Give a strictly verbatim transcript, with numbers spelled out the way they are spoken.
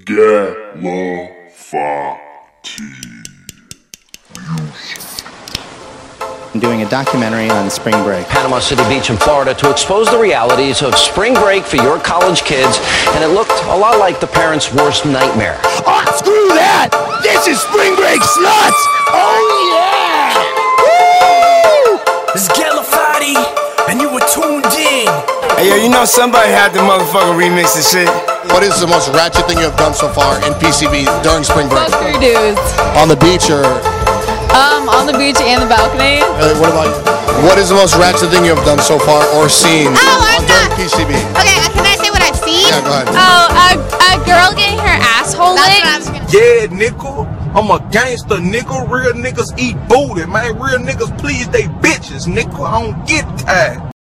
Galafati. I'm doing a documentary on spring break. Panama City Beach in Florida to expose the realities of spring break for your college kids, and it looked a lot like the parents' worst nightmare. Oh, screw that! This is spring break sluts! Oh yeah! Woo! It's Galafati, and you were tuned in. Hey yo, you know somebody had to motherfucking remix this shit. What is the most ratchet thing you have done so far in P C B during spring break? Fuck dudes. On the beach or? Um, on the beach and the balcony. Uh, what about you? What is the most ratchet thing you have done so far or seen oh, I'm during not. P C B? Okay, can I say what I've seen? Yeah, go ahead. Oh, a, a girl getting her asshole licked. Yeah, nickel. I'm a gangster, nigga. Real niggas eat booty, man. Real niggas please they bitches, nigga. I don't get tired.